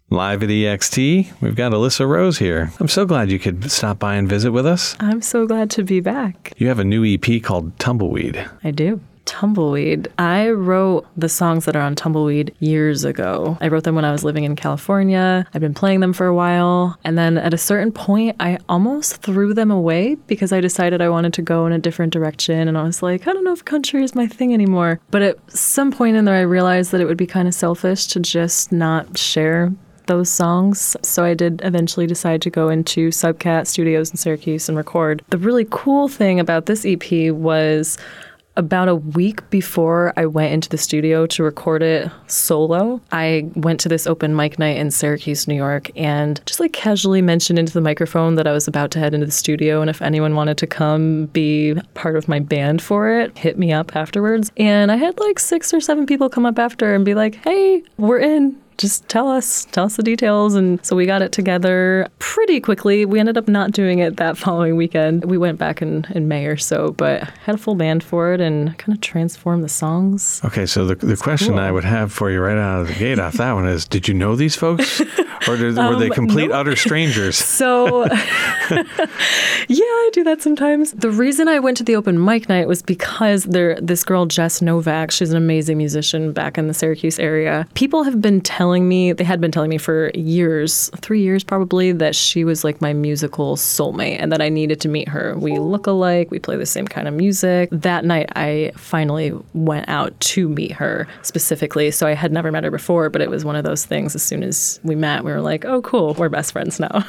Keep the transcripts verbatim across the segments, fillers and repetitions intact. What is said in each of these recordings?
Live at E X T, we've got Alyssa Rose here. I'm so glad you could stop by and visit with us. I'm so glad to be back. You have a new E P called Tumbleweed. I do. Tumbleweed. I wrote the songs that are on Tumbleweed years ago. I wrote them when I was living in California. I've been playing them for a while. And then at a certain point, I almost threw them away because I decided I wanted to go in a different direction. And I was like, I don't know if country is my thing anymore. But at some point in there, I realized that it would be kind of selfish to just not share those songs. So I did eventually decide to go into Subcat Studios in Syracuse and record. The really cool thing about this E P was about a week before I went into the studio to record it solo, I went to this open mic night in Syracuse, New York, and just like casually mentioned into the microphone that I was about to head into the studio, and if anyone wanted to come be part of my band for it, hit me up afterwards. And I had like six or seven people come up after and be like, hey, we're in. Just tell us, tell us the details. And so we got it together pretty quickly. We ended up not doing it that following weekend. We went back in, in May or so, but had a full band for it and kind of transformed the songs. Okay, so the, the question cool. I would have for you right out of the gate off that one is, did you know these folks? Or did, um, were they complete, no. utter strangers? So, yeah, I do that sometimes. The reason I went to the open mic night was because there, this girl, Jess Novak, she's an amazing musician back in the Syracuse area. People have been telling me, they had been telling me for years, three years probably, that she was like my musical soulmate and that I needed to meet her. We look alike, we play the same kind of music. That night, I finally went out to meet her specifically. So I had never met her before, but it was one of those things. As soon as we met, we were like, oh, cool, we're best friends now.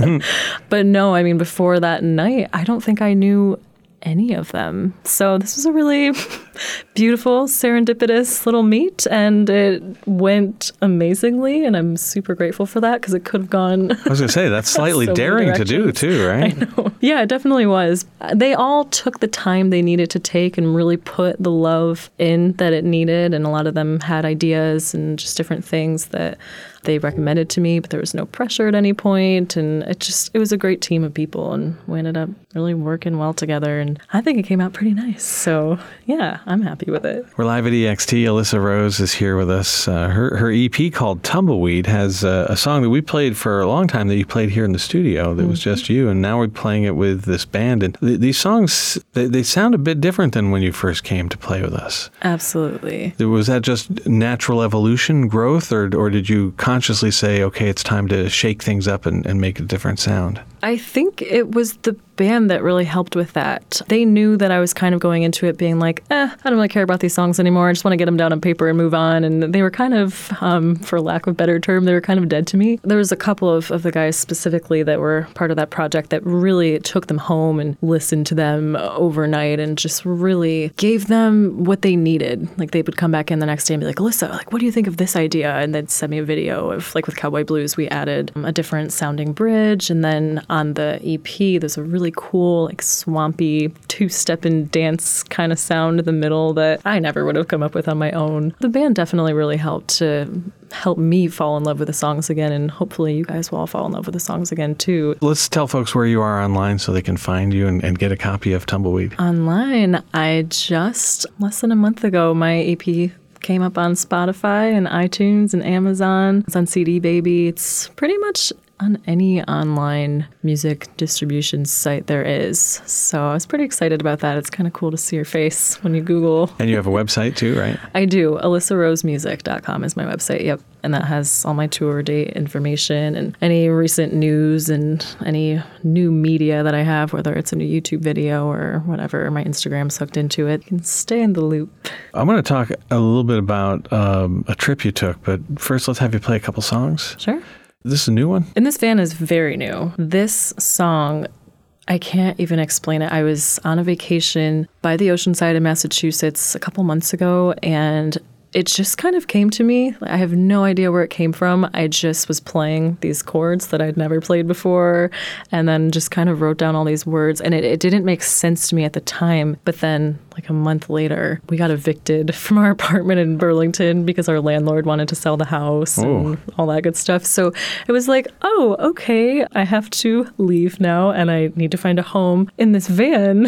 But no, I mean, before that night, I don't think I knew any of them. So this was a really beautiful, serendipitous little meet, and it went amazingly, and I'm super grateful for that because it could have gone I was going to say, that's slightly so daring to do too, right? I know. Yeah, it definitely was. They all took the time they needed to take and really put the love in that it needed, and a lot of them had ideas and just different things that they recommended to me, but there was no pressure at any point, and it just, it was a great team of people, and we ended up really working well together, and I think it came out pretty nice. So yeah, I'm happy with it. We're live at E X T. Alyssa Rose is here with us. Uh, her her E P called Tumbleweed has uh, a song that we played for a long time that you played here in the studio that mm-hmm. was just you, and now we're playing it with this band. And th- these songs, they, they sound a bit different than when you first came to play with us. Absolutely. Was that just natural evolution, growth, or or did you consciously say, okay, it's time to shake things up and, and make a different sound? I think it was the band that really helped with that. They knew that I was kind of going into it being like, eh, I don't really care about these songs anymore. I just want to get them down on paper and move on. And they were kind of, um, for lack of a better term, they were kind of dead to me. There was a couple of, of the guys specifically that were part of that project that really took them home and listened to them overnight and just really gave them what they needed. Like they would come back in the next day and be like, Alyssa, like, what do you think of this idea? And they'd send me a video of, like with Cowboy Blues, we added a different sounding bridge. And then on the E P, there's a really cool, like swampy two-step and dance kind of sound in the middle that I never would have come up with on my own. The band definitely really helped to help me fall in love with the songs again, and hopefully you guys will all fall in love with the songs again too. Let's tell folks where you are online so they can find you and, and get a copy of Tumbleweed. Online, I just, less than a month ago, my E P came up on Spotify and iTunes and Amazon. It's on C D Baby. It's pretty much on any online music distribution site there is. So I was pretty excited about that. It's kind of cool to see your face when you Google. And you have a website too, right? I do. alyssa rose music dot com is my website. Yep. And that has all my tour date information and any recent news and any new media that I have, whether it's a new YouTube video or whatever. My Instagram's hooked into it. You can stay in the loop. I'm going to talk a little bit about um, a trip you took, but first let's have you play a couple songs. Sure. This is a new one? And this van is very new. This song, I can't even explain it. I was on a vacation by the ocean side in Massachusetts a couple months ago, and it just kind of came to me. I have no idea where it came from. I just was playing these chords that I'd never played before, and then just kind of wrote down all these words. And it, it didn't make sense to me at the time. But then, like a month later, we got evicted from our apartment in Burlington because our landlord wanted to sell the house oh. and all that good stuff. So it was like, oh, okay, I have to leave now, and I need to find a home in this van.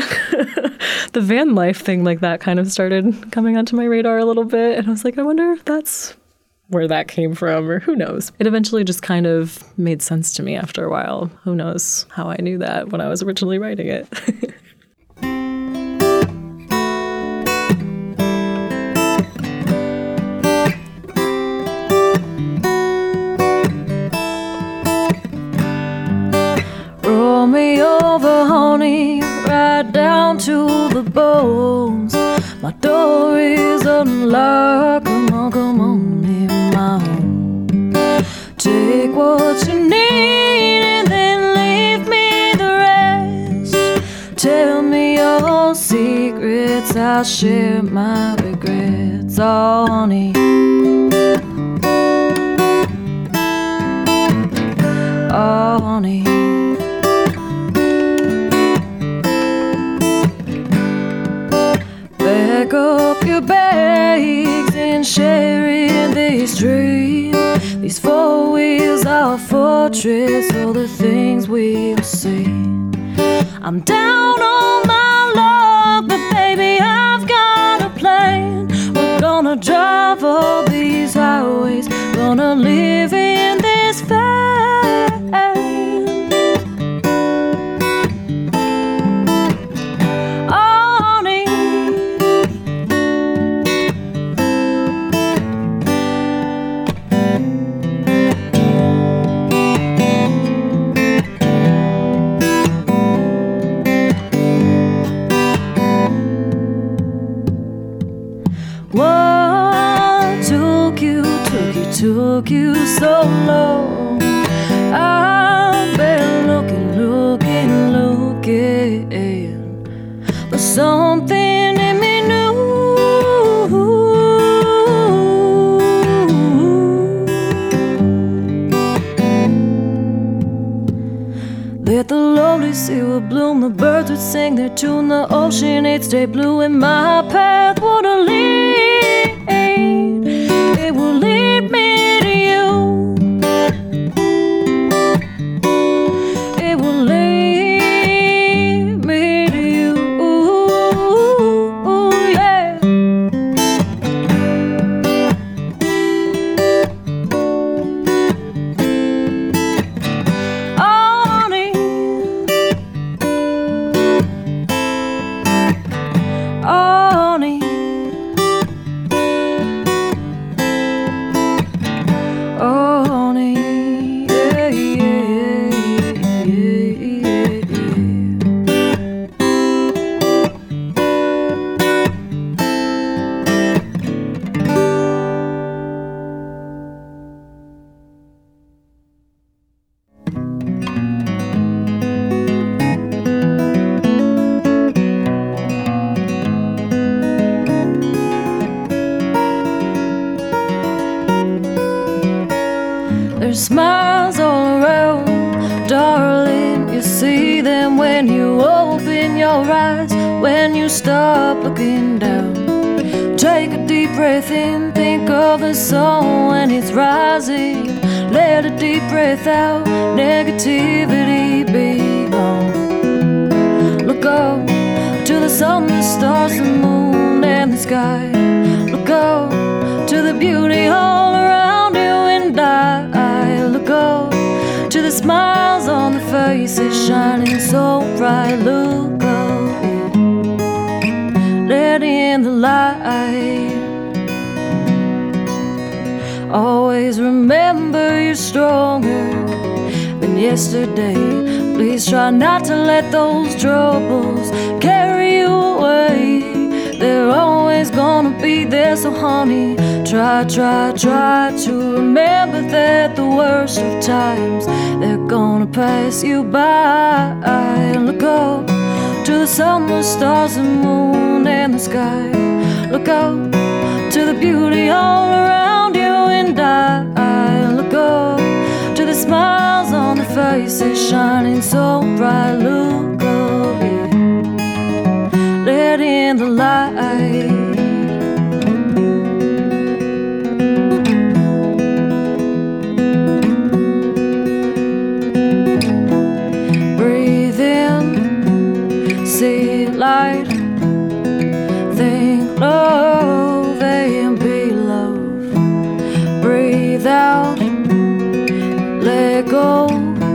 The van life thing like that kind of started coming onto my radar a little bit. And I was like, I wonder if that's where that came from, or who knows. It eventually just kind of made sense to me after a while. Who knows how I knew that when I was originally writing it. Roll me over, honey, right down to the bones. My door is unlocked, come on, come on in my home. Take what you need and then leave me the rest. Tell me your secrets, I'll share my regrets. Oh, honey, oh, honey. Pack up your bags and share in this dream. These four wheels are a fortress, all the things we've seen. I'm down on my luck, but baby, I've got a plan. We're gonna drive all these highways, gonna live in this van. Took you so long. I've been looking, looking, looking, but something in me knew that the lonely sea would bloom, the birds would sing their tune, the ocean it'd stay blue, and my path would lead. It will lead me to you. It will lead me to you. Ooh, yeah. Oh, honey. Oh, honey. Oh, honey, yeah, yeah, yeah, yeah, yeah. There's smiles all around, darling. You see them when you open your eyes, when you stop looking down. Take a deep breath in, think of the sun when it's rising. Let a deep breath out, negativity be gone. Look up to the sun, the stars, the moon, and the sky. Look up to the beauty all around you and I. Look up to the smiles on the faces shining so bright. Look up, let in the light. Always remember you're stronger than yesterday. Please try not to let those troubles carry you away. They're always gonna be there, so honey, try, try, try to remember that the worst of times, they're gonna pass you by. And look up to the sun, the stars, the moon, and the sky. Look up to the beauty all around you and I. Look up to the smiles on the faces shining so bright. Look up, yeah. Let in the light. Breathe in, see light. Think love and be love. Breathe let go.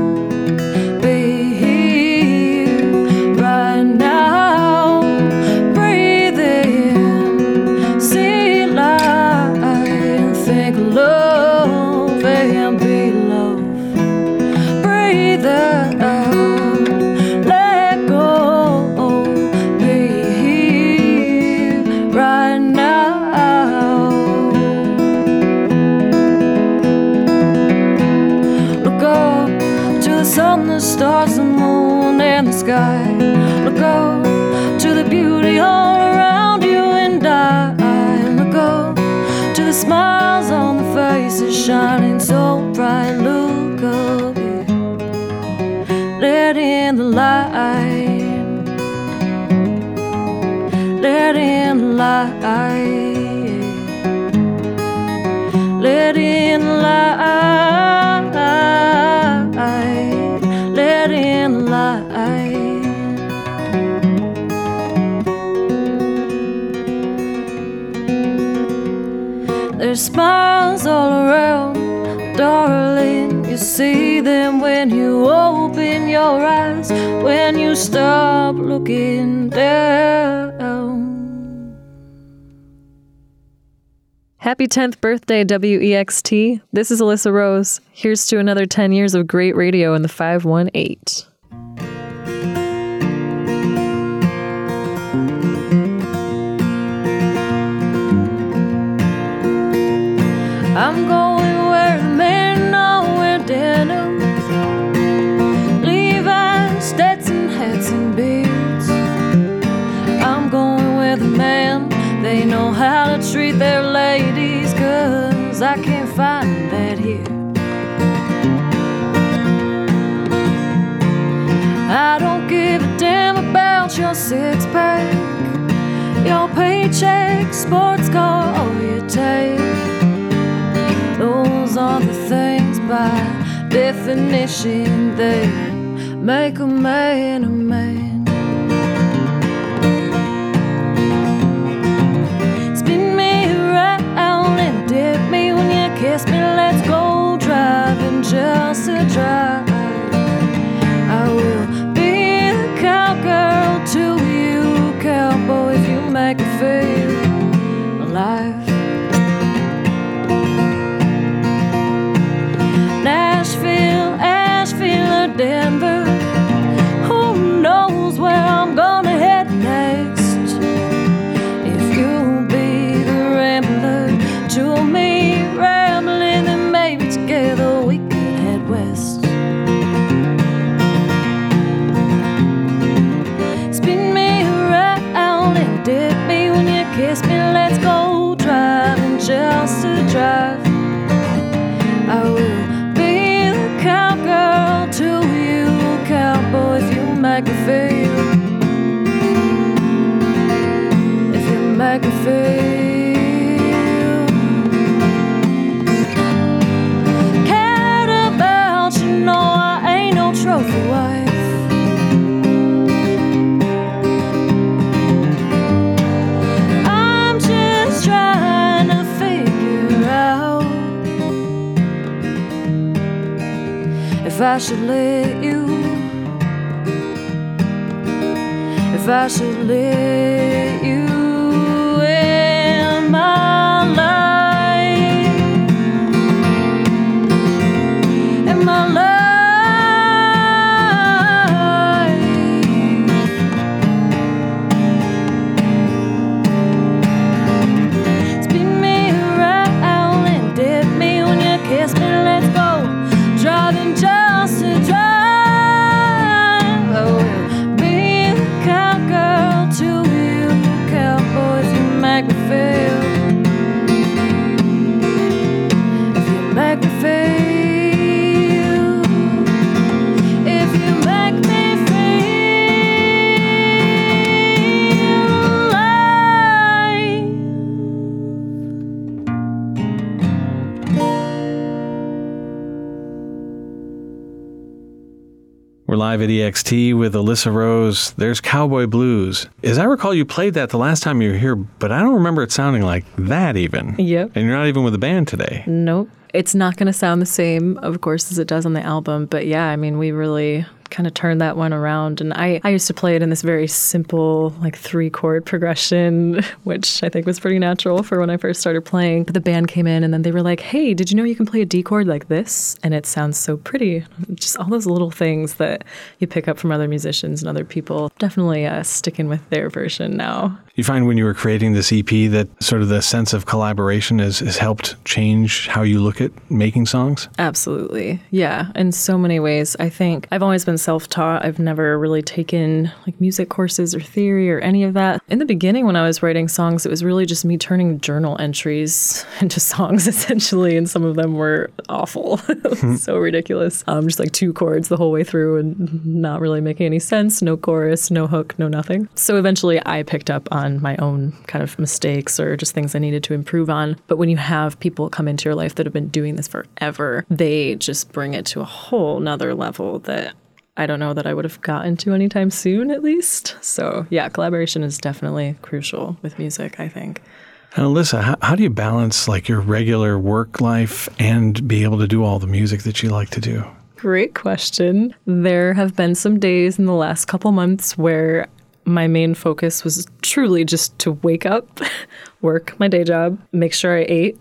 Be here right now. Breathe in, see light, and think love and be love. Breathe out, let go. Be here right now. Look up to the sun, the stars, the moon, and the sky. Look up to the beauty all around you and I. Look up to the smiles on the faces shining so bright. Look up, yeah. Let in the light. Let in the light. Let in the light. Let in the light. There's smiles all around, darling. You see them when you open your eyes, when you stop looking down. Happy tenth birthday, W E X T. This is Alyssa Rose. Here's to another ten years of great radio in the five one eight. I'm going where the men all wear denim, Levi's, Stetson hats and beards. I'm going where the men, they know how to treat their ladies, 'cause I can't find that here. I don't give a damn about your six-pack, your paycheck, sports car, or your take. Those are the things by definition that make a man a man. Spin me around and dip me when you kiss me. Let's go driving just to drive. I will be the cowgirl to you, cowboy, if you make me feel alive. Nashville, Asheville, or Denver, who knows where I'm gonna head next? If you'll be the rambler to me, rambling, then maybe together we could head west. Spin me around and dip me when you kiss me. Let's go driving just to drive. I will cowgirl to you, cowboy, if you make me feel, if you make me feel. Cared about you, no, I ain't no trophy wife. I'm just trying to figure out if I should let you, if I should let you in my life, in my life. Spin me around and dip me when you kiss me. Let's go driving just to drive. I will be the cowgirl to you, cowboy, if you make me feel, if you make me feel, if you make me feel alive. We're live at E X T with Alyssa Rose. There's Cowboy Blues. As I recall, you played that the last time you were here, but I don't remember it sounding like that even. Yep. And you're not even with the band today. Nope. It's not going to sound the same, of course, as it does on the album. But yeah, I mean, we really kind of turned that one around. And I, I used to play it in this very simple, like three chord progression, which I think was pretty natural for when I first started playing. But the band came in and then they were like, hey, did you know you can play a D chord like this? And it sounds so pretty. Just all those little things that you pick up from other musicians and other people. Definitely uh, sticking with their version now. You find when you were creating this E P that sort of the sense of collaboration has, has helped change how you look at making songs? Absolutely. Yeah. In so many ways. I think I've always been self-taught. I've never really taken like music courses or theory or any of that. In the beginning, when I was writing songs, it was really just me turning journal entries into songs, essentially. And some of them were awful. So ridiculous. Um, just like two chords the whole way through and not really making any sense. No chorus, no hook, no nothing. So eventually I picked up on on my own kind of mistakes or just things I needed to improve on. But when you have people come into your life that have been doing this forever, they just bring it to a whole nother level that I don't know that I would have gotten to anytime soon, at least. So yeah, collaboration is definitely crucial with music, I think. And Alyssa, how, how do you balance like your regular work life and be able to do all the music that you like to do? Great question. There have been some days in the last couple months where my main focus was truly just to wake up, work my day job, make sure I ate,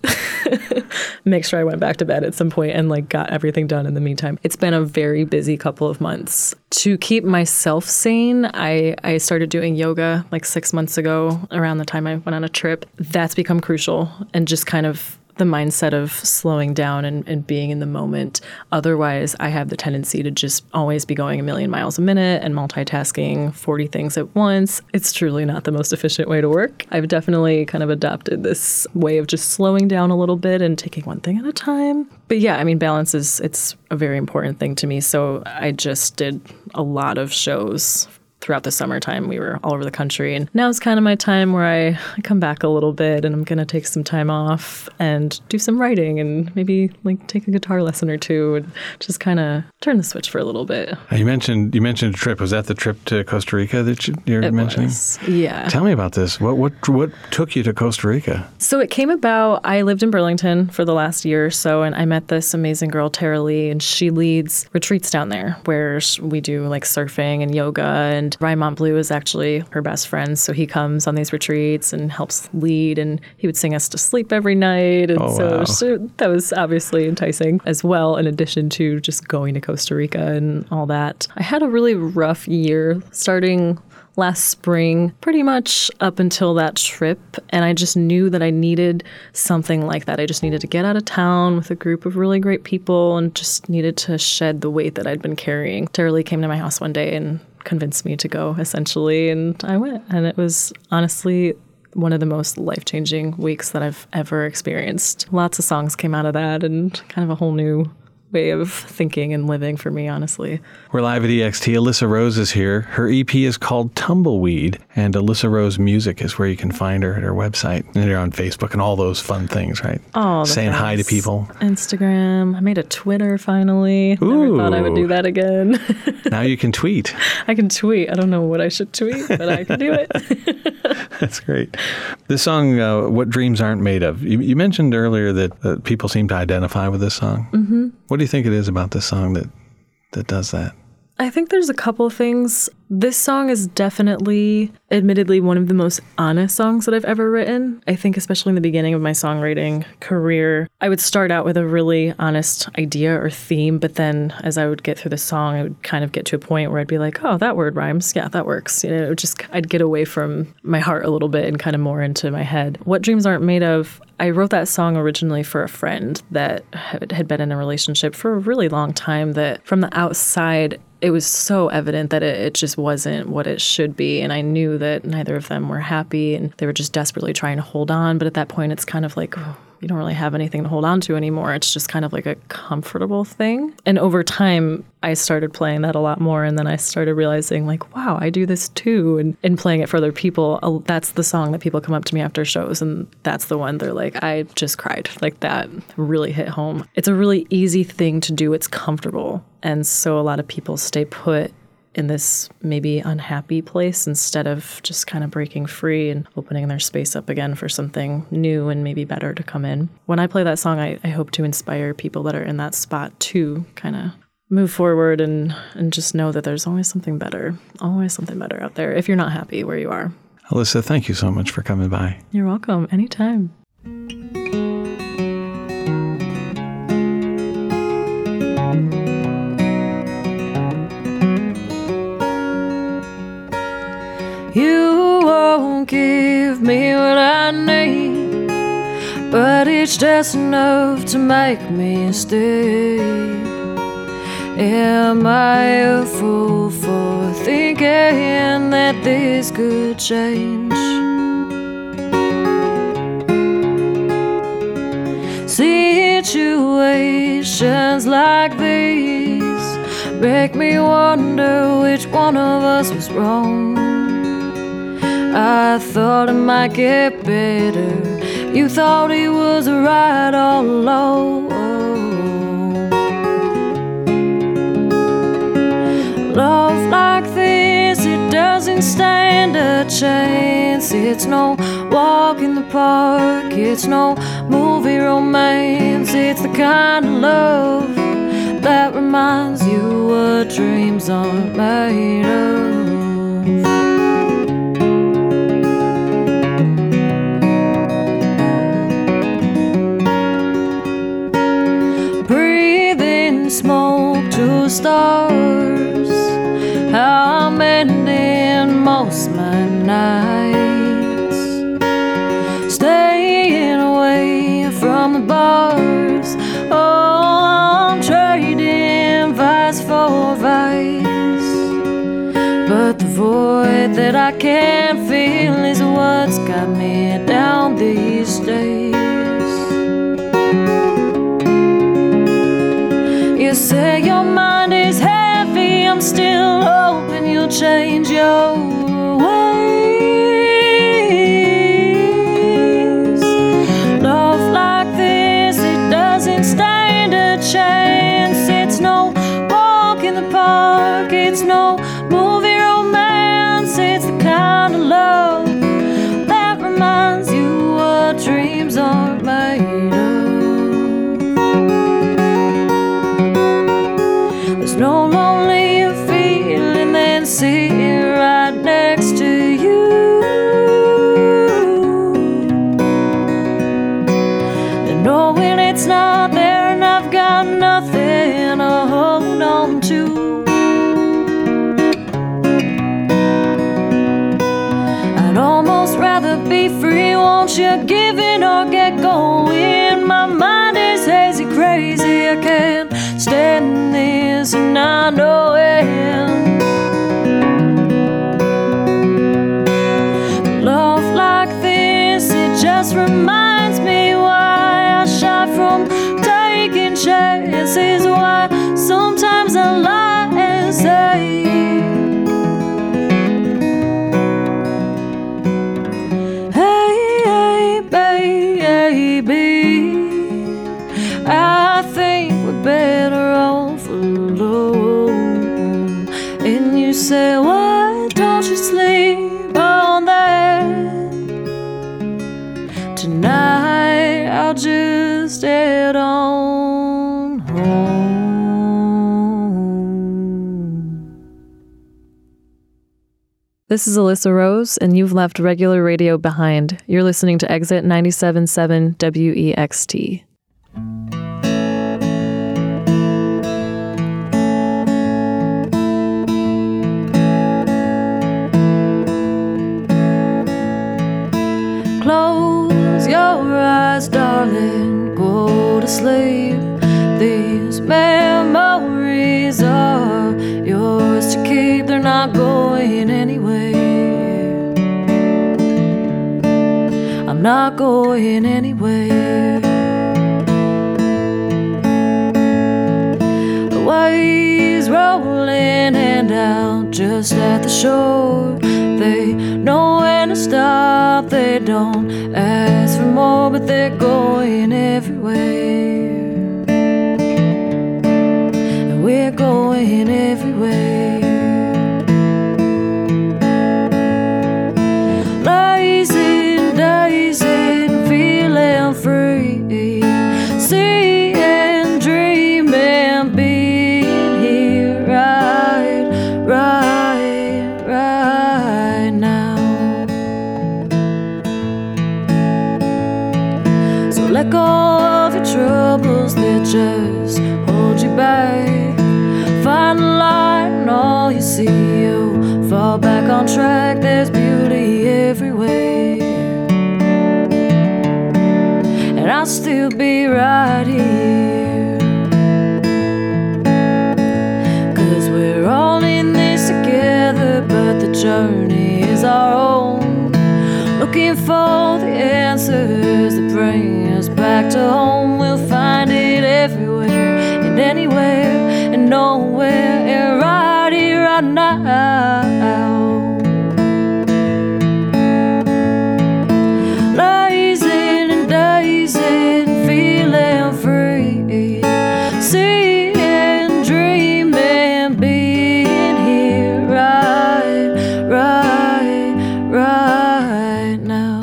make sure I went back to bed at some point and like got everything done in the meantime. It's been a very busy couple of months. To keep myself sane, I, I started doing yoga like six months ago around the time I went on a trip. That's become crucial and just kind of the mindset of slowing down and, and being in the moment. Otherwise, I have the tendency to just always be going a million miles a minute and multitasking forty things at once. It's truly not the most efficient way to work. I've definitely kind of adopted this way of just slowing down a little bit and taking one thing at a time. But yeah, I mean, balance is, it's a very important thing to me. So I just did a lot of shows throughout the summertime. We were all over the country. And now it's kind of my time where I, I come back a little bit and I'm going to take some time off and do some writing and maybe like take a guitar lesson or two and just kind of turn the switch for a little bit. You mentioned you mentioned a trip. Was that the trip to Costa Rica that you, you're it mentioning? Was. Yeah. Tell me about this. What what what took you to Costa Rica? So it came about, I lived in Burlington for the last year or so, and I met this amazing girl, Tara Lee, and she leads retreats down there where we do like surfing and yoga, and Ryan Montbleu is actually her best friend, so he comes on these retreats and helps lead, and he would sing us to sleep every night, and oh, so wow. she, that was obviously enticing as well, in addition to just going to Costa Rica and all that. I had a really rough year starting last spring, pretty much up until that trip. And I just knew that I needed something like that. I just needed to get out of town with a group of really great people and just needed to shed the weight that I'd been carrying. Tara Lee came to my house one day and convinced me to go, essentially. And I went. And it was honestly one of the most life-changing weeks that I've ever experienced. Lots of songs came out of that and kind of a whole new way of thinking and living for me, honestly. We're live at E X T. Alyssa Rose is here. Her E P is called Tumbleweed, and Alyssa Rose Music is where you can find her at her website. And you're on Facebook and all those fun things, right? Oh, saying things. Hi to people. Instagram. I made a Twitter finally. Ooh. Never thought I would do that again. Now you can tweet. I can tweet. I don't know what I should tweet, but I can do it. That's great. This song, uh, What Dreams Aren't Made Of. You, you mentioned earlier that, that people seem to identify with this song. Mm-hmm. What do you think it is about this song that, that does that? I think there's a couple of things. This song is definitely, admittedly, one of the most honest songs that I've ever written. I think especially in the beginning of my songwriting career, I would start out with a really honest idea or theme, but then as I would get through the song, I would kind of get to a point where I'd be like, oh, that word rhymes. Yeah, that works. You know, it would just, I'd get away from my heart a little bit and kind of more into my head. What Dreams Aren't Made Of, I wrote that song originally for a friend that had been in a relationship for a really long time, that from the outside, it was so evident that it, it just wasn't what it should be. And I knew that neither of them were happy and they were just desperately trying to hold on. But at that point, it's kind of like, oh, you don't really have anything to hold on to anymore. It's just kind of like a comfortable thing. And over time, I started playing that a lot more. And then I started realizing like, wow, I do this too. And, and playing it for other people, that's the song that people come up to me after shows. And that's the one they're like, I just cried. Like that really hit home. It's a really easy thing to do. It's comfortable. And so a lot of people stay put in this maybe unhappy place instead of just kind of breaking free and opening their space up again for something new and maybe better to come in. When I play that song, I, I hope to inspire people that are in that spot to kind of move forward and, and just know that there's always something better, always something better out there if you're not happy where you are. Alyssa, thank you so much for coming by. You're welcome. Anytime. You won't give me what I need, but it's just enough to make me stay. Am I a fool for thinking that this could change? Situations like these make me wonder which one of us was wrong. I thought it might get better. You thought it was right all along. Love like this, it doesn't stand a chance. It's no walk in the park, it's no movie romance. It's the kind of love that reminds you what dreams aren't made of. Smoke to stars, how I'm ending most my nights, staying away from the bars. Oh, I'm trading vice for vice, but the void that I can't feel is what's got me down these days. You say your mind is heavy, I'm still hoping you'll change your ways. Love like this, it doesn't stand a chance. It's no walk in the park, it's no movie romance. It's the kind of love that reminds you what dreams aren't made of. No lonely feeling than sitting right next to you, and knowing it's not there and I've got nothing to hold on to. I'd almost rather be free. Won't you give in or get going? My mind is hazy, crazy. I can't stand this, and I know it. Love like this, it just reminds me why I shy from taking chances. Why sometimes I lie and say, hey, hey, baby, I think we're better off alone. And you say, why don't you sleep on that? Tonight I'll just head on home. This is Alyssa Rose, and you've left regular radio behind. You're listening to Exit ninety-seven point seven W E X T. Close your eyes, darling, go to sleep. These memories are yours to keep. They're not going anywhere. I'm not going anywhere. The waves rolling and out just at the shore. They know when to stop, they don't ask for more, but they're going everywhere. And we're going everywhere. right. Find the light and all you see, you fall back on track. There's beauty everywhere, and I'll still be right here, 'cause we're all in this together, but the journey is our own. Looking for the answers that bring us back to home. We'll find it everywhere and anywhere and nowhere, and right here, right now. Lazing and dazing, feeling free, seeing, dreaming, being here, right, right, right now.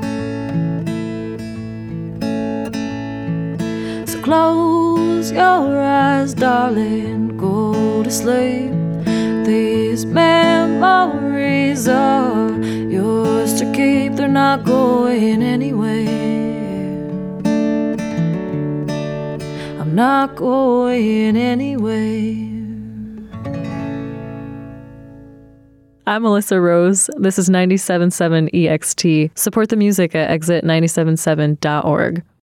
So close your eyes, darling, go to sleep. These memories are yours to keep. They're not going anywhere. I'm not going anywhere. I'm Melissa Rose. This is ninety-seven point seven E X T. Support the music at exit nine seven seven dot org.